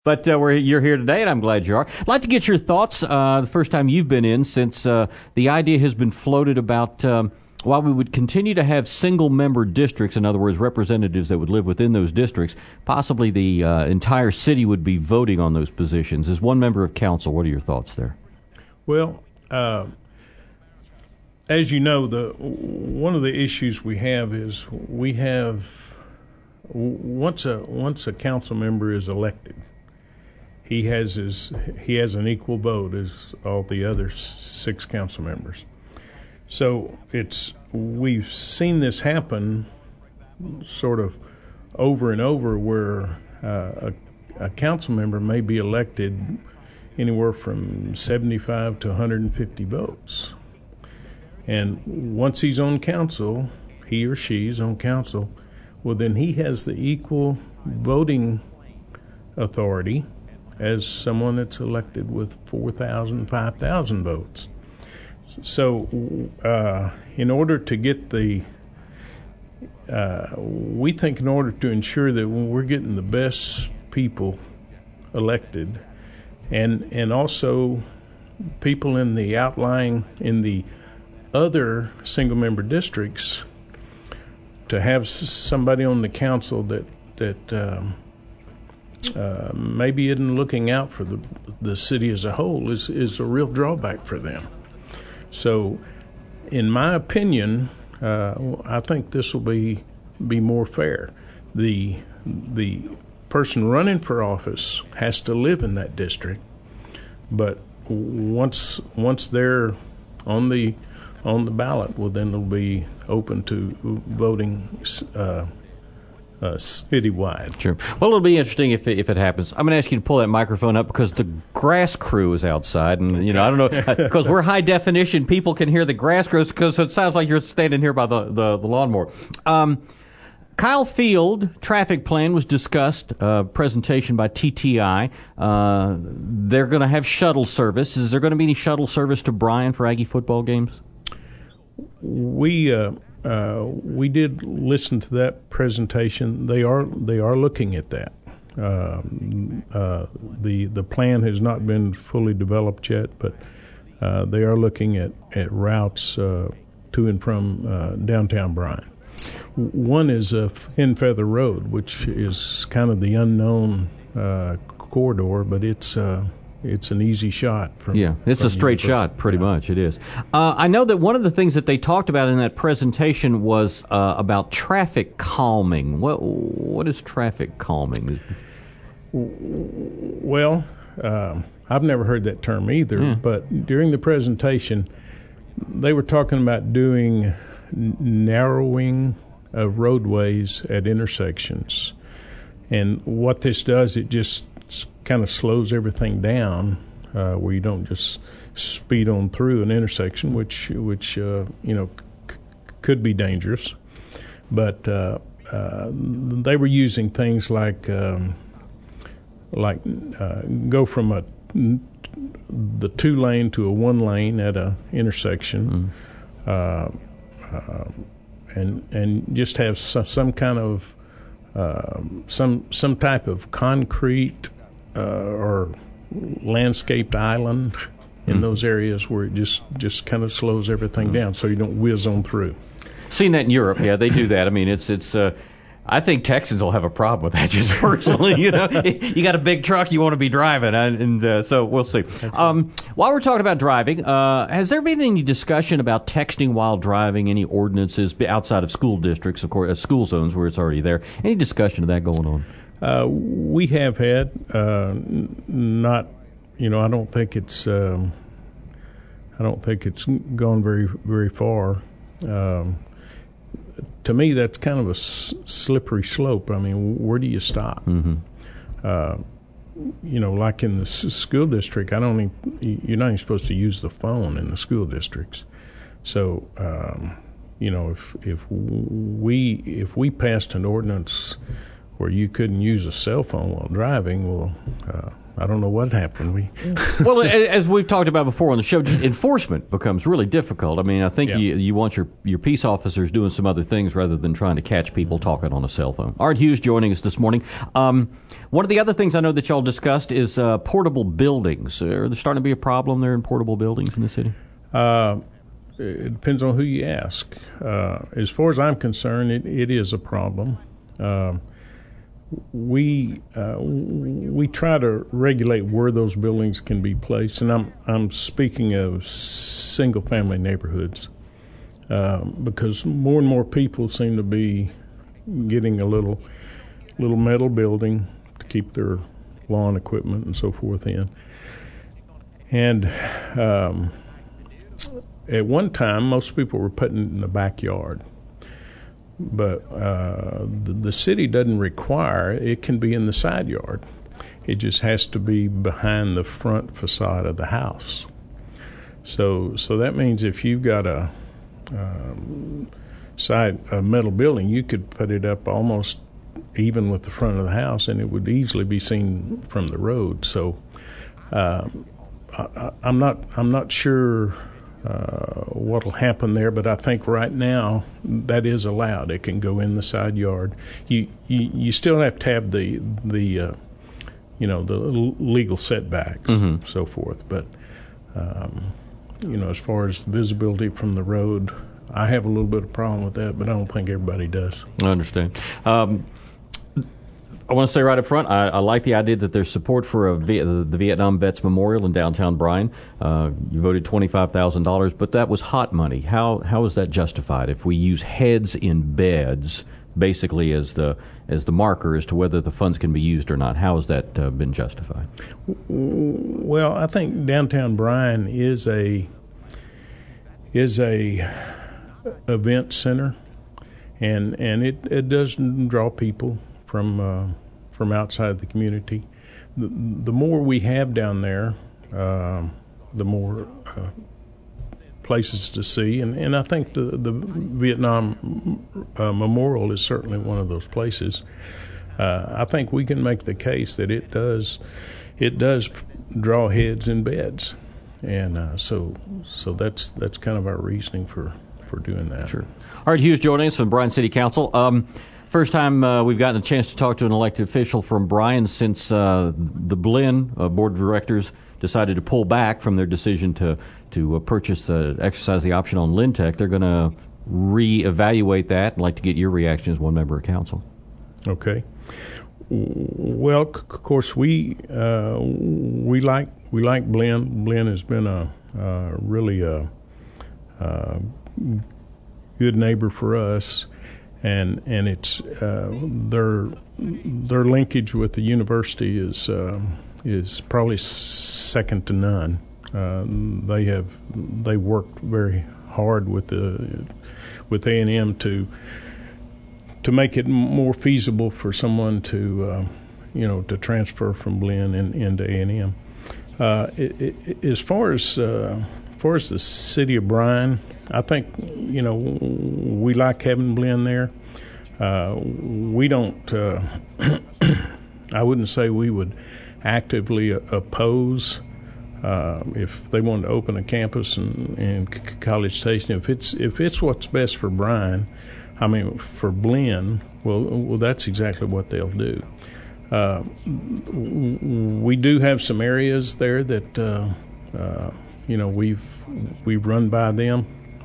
But you're here today, and I'm glad you are. I'd like to get your thoughts the first time you've been in since the idea has been floated about while we would continue to have single-member districts, in other words, representatives that would live within those districts, possibly the entire city would be voting on those positions. As one member of council, what are your thoughts there? Well, as you know, one of the issues we have is once a council member is elected, he has an equal vote as all the other 6 council members. So we've seen this happen sort of over and over, where a council member may be elected anywhere from 75 to 150 votes. And once he's on council, he or she's on council, well, then he has the equal voting authority as someone that's elected with 4,000, 5,000 votes. So in order to get we think in order to ensure that we're getting the best people elected, and also people in the other single-member districts, to have somebody on the council that maybe isn't looking out for the city as a whole is a real drawback for them. So, in my opinion, I think this will be more fair. The person running for office has to live in that district, but once they're on the ballot, well, then they'll be open to voting citywide. Sure. Well, it'll be interesting if it happens. I'm going to ask you to pull that microphone up because the grass crew is outside, and I don't know, because we're high definition, people can hear the grass crew because it sounds like you're standing here by the lawnmower. Kyle Field traffic plan was discussed, presentation by TTI. They're going to have shuttle service. Is there going to be any shuttle service to Bryan for Aggie football games? We did listen to that presentation. They are looking at that. The plan has not been fully developed yet, but they are looking at routes to and from downtown Bryan. One is in Feather Road, which is kind of the unknown corridor, but it's an easy shot. It's a straight shot, pretty much. It is. I know that one of the things that they talked about in that presentation was about traffic calming. What is traffic calming? Well, I've never heard that term either, but during the presentation, they were talking about doing narrowing of roadways at intersections. And what this does, it just kind of slows everything down, where you don't just speed on through an intersection, which could be dangerous. But they were using things like go from the 2-lane to a 1-lane at a intersection, and just have some kind of some type of concrete or landscaped island in those areas where it just kind of slows everything down, so you don't whiz on through. Seen that in Europe, yeah, they do that. I mean, it's. I think Texans will have a problem with that, just personally. You got a big truck, you want to be driving, and so we'll see. While we're talking about driving, has there been any discussion about texting while driving? Any ordinances outside of school districts, of course, school zones where it's already there? Any discussion of that going on? We have had not. I don't think it's. I don't think it's gone very very far. To me, that's kind of a slippery slope. I mean, where do you stop? Like in the school district, you're not even supposed to use the phone in the school districts. So, if we passed an ordinance where you couldn't use a cell phone while driving, well, I don't know what happened. Well, as we've talked about before on the show, just enforcement becomes really difficult. I mean, I think you want your peace officers doing some other things rather than trying to catch people talking on a cell phone. Art Hughes joining us this morning. One of the other things I know that y'all discussed is portable buildings. Are there starting to be a problem there in portable buildings in the city? It depends on who you ask. As far as I'm concerned, it is a problem. We try to regulate where those buildings can be placed, and I'm speaking of single-family neighborhoods, because more and more people seem to be getting a little metal building to keep their lawn equipment and so forth in. And at one time, most people were putting it in the backyard. But the city doesn't require it can be in the side yard. It just has to be behind the front facade of the house. So that means if you've got a metal building, you could put it up almost even with the front of the house, and it would easily be seen from the road. So I'm not sure what'll happen there, but I think right now that is allowed. It can go in the side yard. You still have to have the legal setbacks, so forth. But as far as visibility from the road, I have a little bit of problem with that, but I don't think everybody does. I understand. I want to say right up front, I like the idea that there's support for the Vietnam Vets Memorial in downtown Bryan. You voted $25,000, but that was hot money. How is that justified? If we use heads in beds, basically as the marker as to whether the funds can be used or not, how has that been justified? Well, I think downtown Bryan is a event center, and it does draw people from outside the community. The more we have down there, the more places to see, and I think the Vietnam Memorial is certainly one of those places. I think we can make the case that it does draw heads in beds, and so that's kind of our reasoning for doing that. Sure. Art Hughes joining us from Bryan City Council. First time we've gotten a chance to talk to an elected official from Bryan since the Blinn Board of Directors decided to pull back from their decision to exercise the option on Lintech. They're going to reevaluate that. I'd like to get your reaction as one member of council. Okay. Well, of course, we like Blinn. Blinn has been a really good neighbor for us. And it's their linkage with the university is probably second to none. They worked very hard with A&M to make it more feasible for someone to transfer from Blinn into A&M. As far as the city of Bryan, I think, we like having Blinn there. We don't, I wouldn't say we would actively oppose if they wanted to open a campus in College Station. If it's what's best for Bryan, for Blinn, well, that's exactly what they'll do. We do have some areas there that, we've run by them.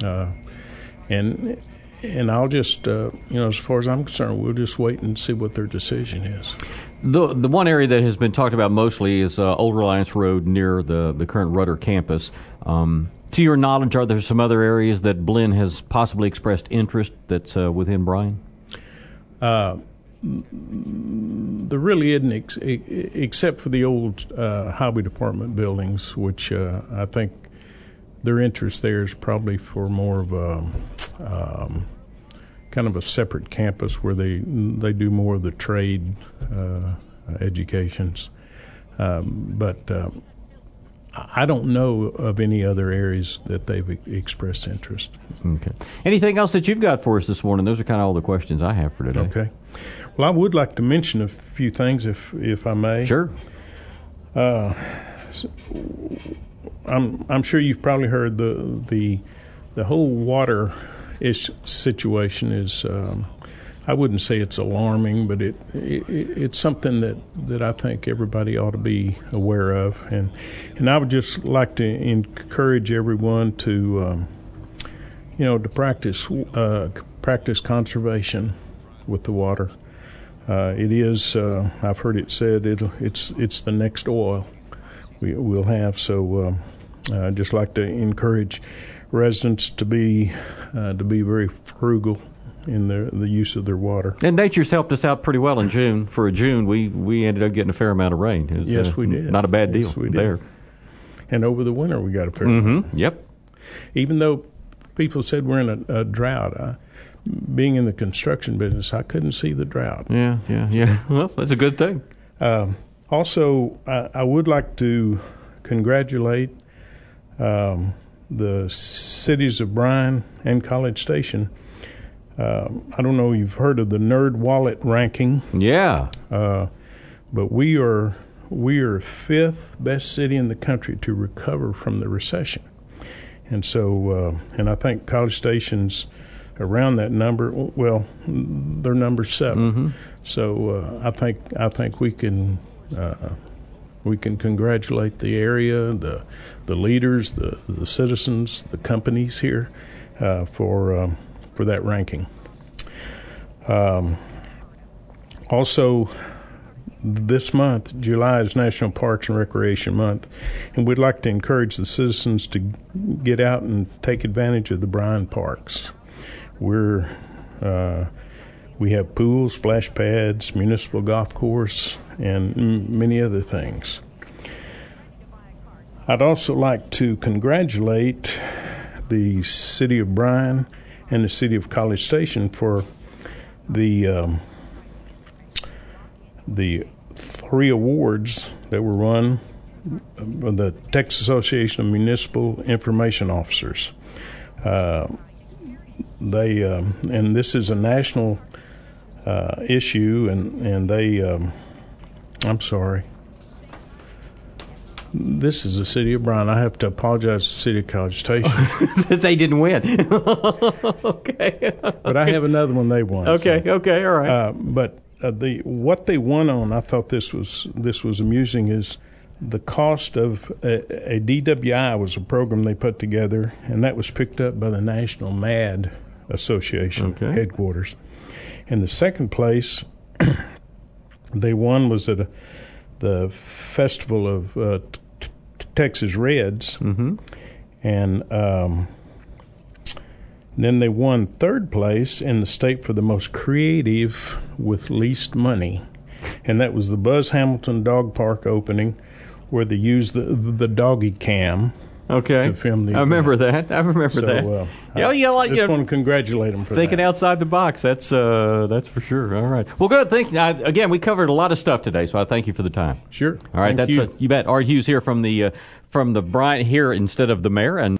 And I'll just, as far as I'm concerned, we'll just wait and see what their decision is. The one area that has been talked about mostly is Old Reliance Road near the current Rudder campus. To your knowledge, are there some other areas that Blinn has possibly expressed interest that's within Bryan? There really isn't, except for the old Highway Department buildings, which I think their interest there is probably for more of a kind of a separate campus where they do more of the trade educations. But I don't know of any other areas that they've expressed interest. Okay. Anything else that you've got for us this morning? Those are kind of all the questions I have for today. Okay. Well, I would like to mention a few things, if I may. Sure. I'm sure you've probably heard the whole water situation is. I wouldn't say it's alarming, but it's something that I think everybody ought to be aware of, and I would just like to encourage everyone to practice conservation with the water. It is I've heard it said it's the next oil we'll have. So I'd just like to encourage residents to be very frugal in the use of their water. And nature's helped us out pretty well in June. For a June, we ended up getting a fair amount of rain. Was, yes, we did. Not a bad deal there. And over the winter, we got a fair amount. Yep. Even though people said we're in a drought, being in the construction business, I couldn't see the drought. Yeah. Well, that's a good thing. Also, I would like to congratulate the cities of Bryan and College Station. I don't know if you've heard of the NerdWallet ranking. Yeah. But we are fifth best city in the country to recover from the recession. And so, and I think College Station's around that number. Well, they're number 7. So I think we can congratulate the area, the leaders, the citizens, the companies here for that ranking. Also, this month, July, is National Parks and Recreation Month, and we'd like to encourage the citizens to get out and take advantage of the Bryan parks. We have pools, splash pads, municipal golf course, and many other things. I'd also like to congratulate the City of Bryan and the City of College Station for the 3 awards that were won by the Texas Association of Municipal Information Officers. And this is a national issue, and they I'm sorry. This is the City of Bryan. I have to apologize to the City of College Station. That they didn't win. Okay. But I have another one they won. Okay, all right. But what they won on, I thought this was amusing, is the cost of a DWI was a program they put together, and that was picked up by the National MAD Association headquarters. And the second place they won was at the Festival of Texas Reds, and then they won third place in the state for the most creative with least money, and that was the Buzz Hamilton Dog Park opening, where they used the doggy cam. To film the I remember that. I remember that. I just want to congratulate them for thinking outside the box. That's for sure. All right. Well, good. Again, we covered a lot of stuff today, so I thank you for the time. Sure. All right. Thank you. You bet. Art Hughes here from the Bryan here instead of the mayor, and